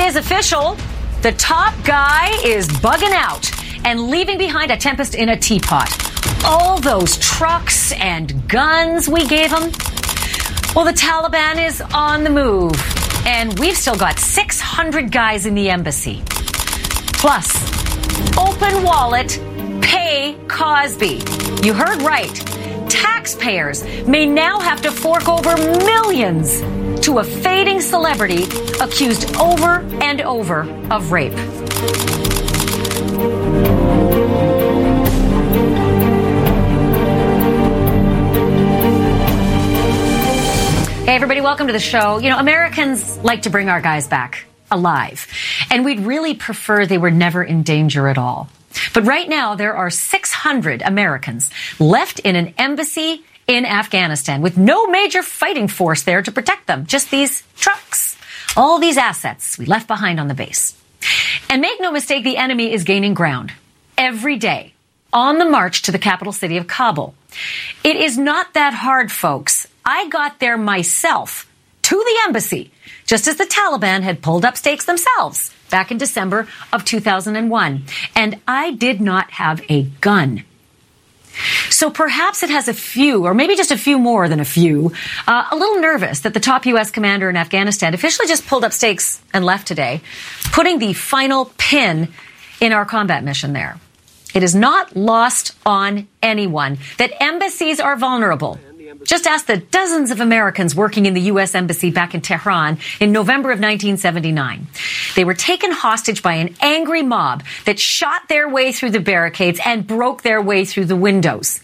is official. The top guy is bugging out and leaving behind a tempest in a teapot. All those trucks and guns we gave him. Well, the Taliban is on the move, and we've still got 600 guys in the embassy. Plus, open wallet, pay Cosby. You heard right. Taxpayers may now have to fork over millions to a fading celebrity accused over and over of rape. Hey, everybody, welcome to the show. You know, Americans like to bring our guys back alive, and we'd really prefer they were never in danger at all. But right now, there are 600 Americans left in an embassy in Afghanistan with no major fighting force there to protect them. Just these trucks, all these assets we left behind on the base. And make no mistake, the enemy is gaining ground every day on the march to the capital city of Kabul. It is not that hard, folks. I got there myself to the embassy, just as the Taliban had pulled up stakes themselves back in December of 2001. And I did not have a gun. So perhaps it has a few, or maybe just a few more than a few, a little nervous that the top U.S. commander in Afghanistan officially just pulled up stakes and left today, putting the final pin in our combat mission there. It is not lost on anyone that embassies are vulnerable. Just ask the dozens of Americans working in the U.S. Embassy back in Tehran in November of 1979. They were taken hostage by an angry mob that shot their way through the barricades and broke their way through the windows.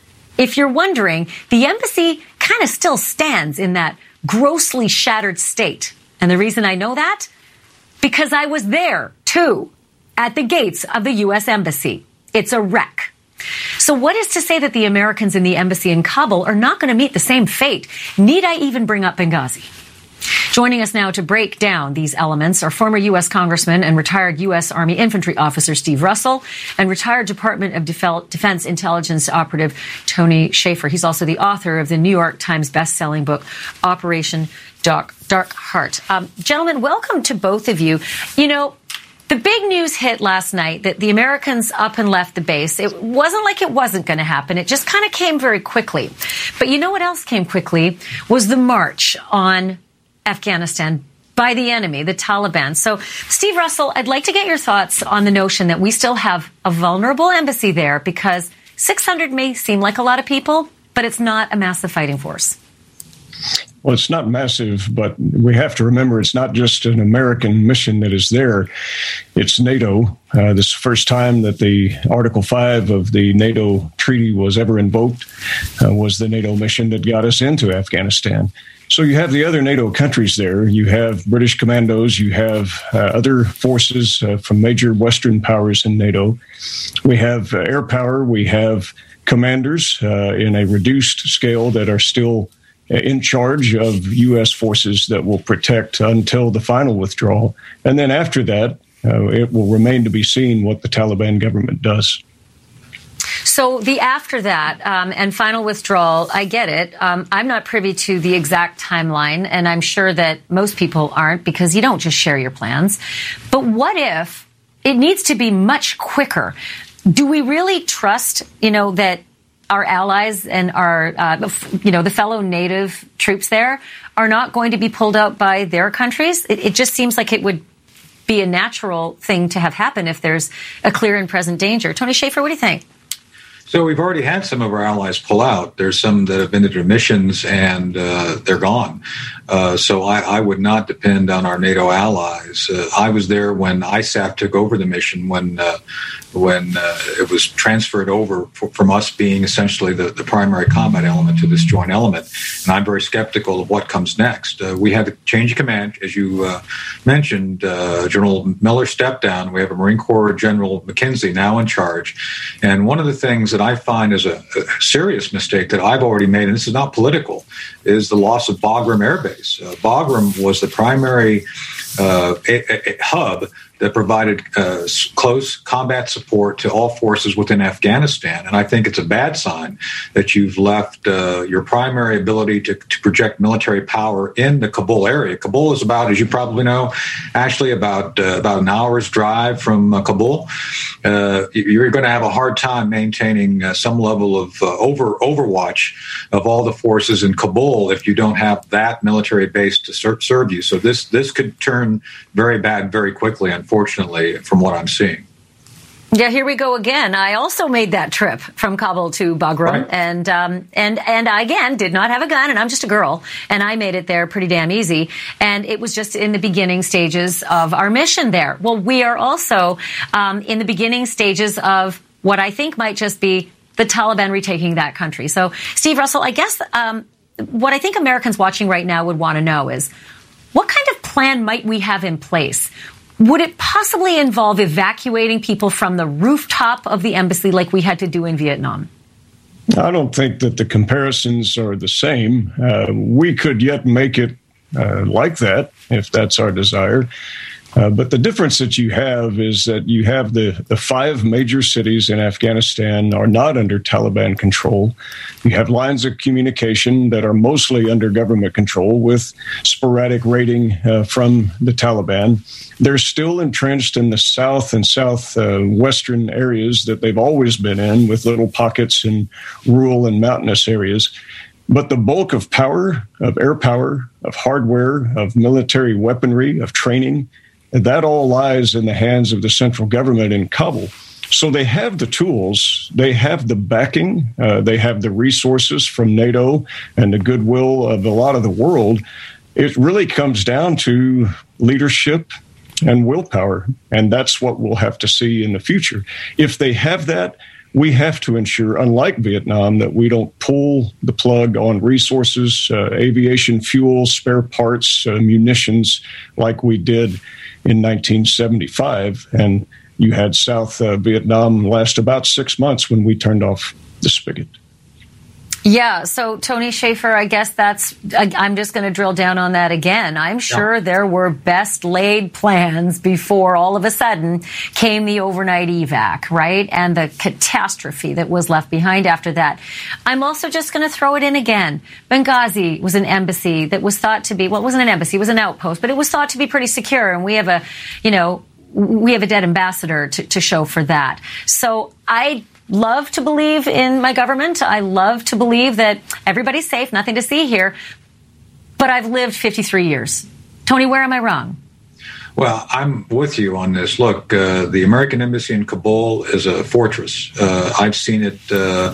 If you're wondering, the embassy kind of still stands in that grossly shattered state. And the reason I know that? Because I was there, too, at the gates of the U.S. Embassy. It's a wreck. So what is to say that the Americans in the embassy in Kabul are not going to meet the same fate? Need I even bring up Benghazi? Joining us now to break down these elements are former U.S. Congressman and retired U.S. Army Infantry Officer Steve Russell and retired Department of Defense Intelligence Operative Tony Shaffer. He's also the author of the New York Times best-selling book, Operation Dark Heart. Gentlemen, welcome to both of you. You know, the big news hit last night that the Americans up and left the base. It wasn't like it wasn't going to happen. It just kind of came very quickly. But you know what else came quickly was the march on Afghanistan by the enemy, the Taliban. So, Steve Russell, I'd like to get your thoughts on the notion that we still have a vulnerable embassy there because 600 may seem like a lot of people, but it's not a massive fighting force. Well, it's not massive, but we have to remember it's not just an American mission that is there. It's NATO. This is the first time that the Article 5 of the NATO treaty was ever invoked, was the NATO mission that got us into Afghanistan. So you have the other NATO countries there. You have British commandos. You have other forces from major Western powers in NATO. We have air power. We have commanders in a reduced scale that are still in charge of U.S. forces that will protect until the final withdrawal. And then after that, it will remain to be seen what the Taliban government does. So the after that and final withdrawal, I get it. I'm not privy to the exact timeline, and I'm sure that most people aren't because you don't just share your plans. But what if it needs to be much quicker? Do we really trust, that our allies and our, the fellow native troops there are not going to be pulled out by their countries? It just seems like it would be a natural thing to have happen if there's a clear and present danger. Tony Shaffer, what do you think? So we've already had some of our allies pull out. There's some that have been into missions and they're gone. So I would not depend on our NATO allies. I was there when ISAF took over the mission, when it was transferred over from us being essentially the primary combat element to this joint element. And I'm very skeptical of what comes next. We had a change of command, as you mentioned. General Miller stepped down. We have a Marine Corps General McKenzie now in charge. And one of the things that I find is a serious mistake that I've already made, and this is not political, is the loss of Bagram Air Base. Bagram was the primary hub that provided close combat support to all forces within Afghanistan. And I think it's a bad sign that you've left your primary ability to project military power in the Kabul area. Kabul is about, as you probably know, Ashley, about an hour's drive from Kabul. You're going to have a hard time maintaining some level of overwatch of all the forces in Kabul if you don't have that military base to serve you. So this could turn very bad very quickly, unfortunately, from what I'm seeing. Yeah, here we go again. I also made that trip from Kabul to Bagram, right. and I, again, did not have a gun, and I'm just a girl, and I made it there pretty damn easy. And it was just in the beginning stages of our mission there. Well, we are also in the beginning stages of what I think might just be the Taliban retaking that country. So, Steve Russell, I guess what I think Americans watching right now would want to know is, what kind of plan might we have in place? Would it possibly involve evacuating people from the rooftop of the embassy like we had to do in Vietnam? I don't think that the comparisons are the same. We could yet make it like that if that's our desire. But the difference that you have is that you have the 5 major cities in Afghanistan are not under Taliban control. You have lines of communication that are mostly under government control with sporadic raiding from the Taliban. They're still entrenched in the south and southwestern areas that they've always been in, with little pockets in rural and mountainous areas. But the bulk of power, of air power, of hardware, of military weaponry, of training, that all lies in the hands of the central government in Kabul. So they have the tools, they have the backing, they have the resources from NATO and the goodwill of a lot of the world. It really comes down to leadership and willpower, and that's what we'll have to see in the future. If they have that, we have to ensure, unlike Vietnam, that we don't pull the plug on resources, aviation fuel, spare parts, munitions, like we did in 1975. And you had South Vietnam last about 6 months when we turned off the spigot. Yeah, so Tony Shaffer, I guess I'm just going to drill down on that again. I'm sure there were best laid plans before all of a sudden came the overnight evac, right? And the catastrophe that was left behind after that. I'm also just going to throw it in again. Benghazi was an embassy that was thought to be, well, it wasn't an embassy, it was an outpost, but it was thought to be pretty secure. And we have a dead ambassador to show for that. So I love to believe in my government. I love to believe that everybody's safe, nothing to see here. But I've lived 53 years. Tony, where am I wrong? Well, I'm with you on this. Look, the American Embassy in Kabul is a fortress. I've seen it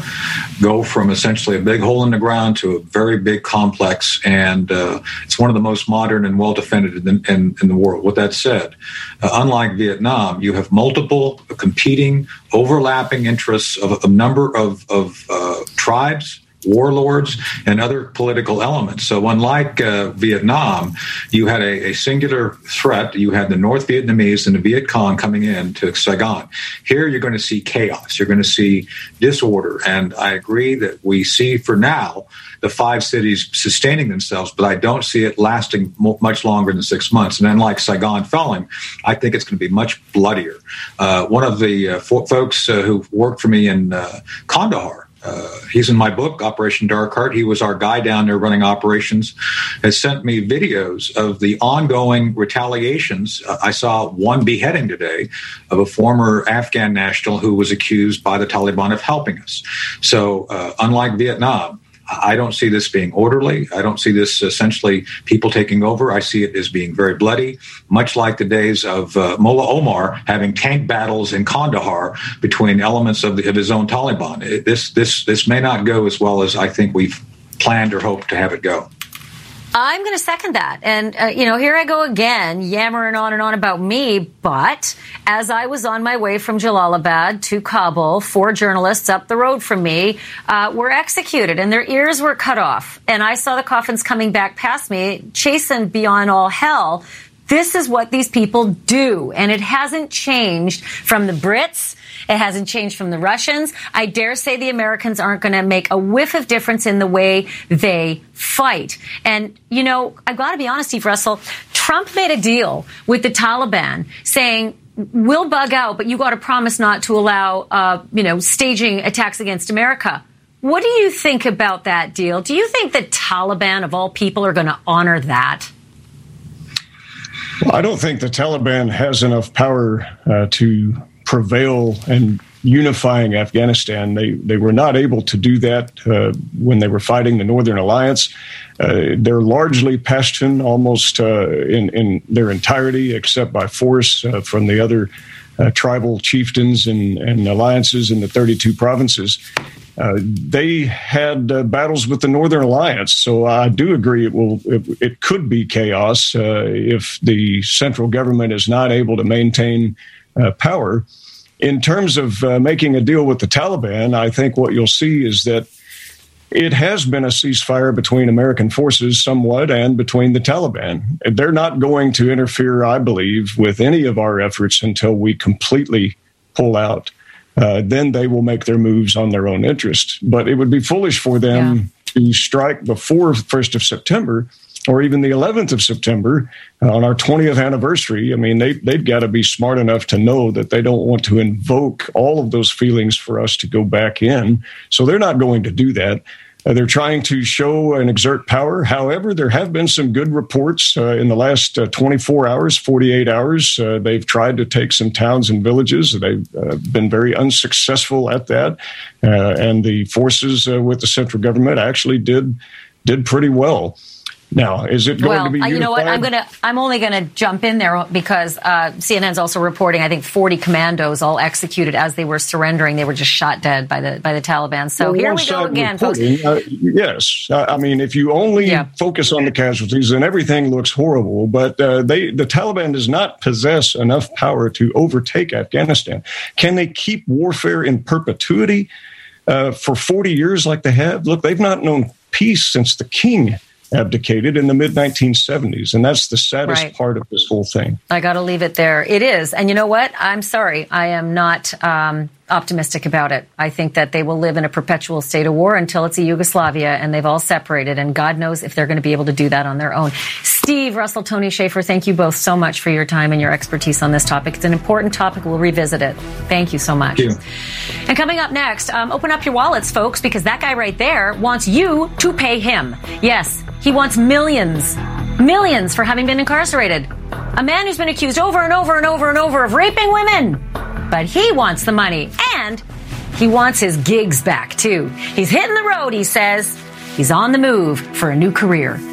go from essentially a big hole in the ground to a very big complex, and it's one of the most modern and well-defended in the world. With that said, unlike Vietnam, you have multiple competing, overlapping interests of a number of tribes, warlords, and other political elements. So unlike Vietnam, you had a singular threat. You had the North Vietnamese and the Viet Cong coming in to Saigon. Here you're going to see chaos. You're going to see disorder. And I agree that we see for now the 5 cities sustaining themselves, but I don't see it lasting much longer than 6 months. And unlike Saigon falling, I think it's going to be much bloodier. One of the folks who worked for me in Kandahar, he's in my book, Operation Dark Heart. He was our guy down there running operations, has sent me videos of the ongoing retaliations. I saw one beheading today of a former Afghan national who was accused by the Taliban of helping us. So unlike Vietnam, I don't see this being orderly. I don't see this essentially people taking over. I see it as being very bloody, much like the days of Mullah Omar having tank battles in Kandahar between elements of his own Taliban. This may not go as well as I think we've planned or hoped to have it go. I'm going to second that. And, here I go again, yammering on and on about me. But as I was on my way from Jalalabad to Kabul, 4 journalists up the road from me were executed and their ears were cut off. And I saw the coffins coming back past me, chastened beyond all hell. This is what these people do. And it hasn't changed from the Brits. It hasn't changed from the Russians. I dare say the Americans aren't going to make a whiff of difference in the way they fight. And, I've got to be honest, Steve Russell, Trump made a deal with the Taliban saying, we'll bug out, but you got to promise not to allow, staging attacks against America. What do you think about that deal? Do you think the Taliban, of all people, are going to honor that? Well, I don't think the Taliban has enough power to prevail in unifying Afghanistan. They were not able to do that when they were fighting the Northern Alliance. They're largely Pashtun, almost in their entirety, except by force from the other tribal chieftains and alliances in the 32 provinces. They had battles with the Northern Alliance, so I do agree it could be chaos if the central government is not able to maintain power. In terms of making a deal with the Taliban, I think what you'll see is that it has been a ceasefire between American forces somewhat and between the Taliban. They're not going to interfere, I believe, with any of our efforts until we completely pull out. Then they will make their moves on their own interest. But it would be foolish for them to strike before 1st of September or even the 11th of September on our 20th anniversary. I mean, they've got to be smart enough to know that they don't want to invoke all of those feelings for us to go back in. So they're not going to do that. They're trying to show and exert power. However, there have been some good reports in the last 24 hours, 48 hours. They've tried to take some towns and villages. They've been very unsuccessful at that. And the forces with the central government actually did pretty well. Now, is it going to be unified? You know what? I'm only going to jump in there because CNN's also reporting, I think, 40 commandos all executed as they were surrendering. They were just shot dead by the Taliban. So here we go again, folks. Yes. I mean, if you only focus on the casualties, then everything looks horrible. But the Taliban does not possess enough power to overtake Afghanistan. Can they keep warfare in perpetuity for 40 years like they have? Look, they've not known peace since the king abdicated in the mid-1970s. And that's the saddest part of this whole thing. I got to leave it there. It is. And you know what? I'm sorry. I am not optimistic about it. I think that they will live in a perpetual state of war until it's a Yugoslavia and they've all separated. And God knows if they're going to be able to do that on their own. Steve, Russell, Tony Shaffer, thank you both so much for your time and your expertise on this topic. It's an important topic. We'll revisit it. Thank you so much. Thank you. And coming up next, open up your wallets, folks, because that guy right there wants you to pay him. Yes, he wants millions for having been incarcerated. A man who's been accused over and over and over and over of raping women. But he wants the money, and he wants his gigs back, too. He's hitting the road, he says. He's on the move for a new career.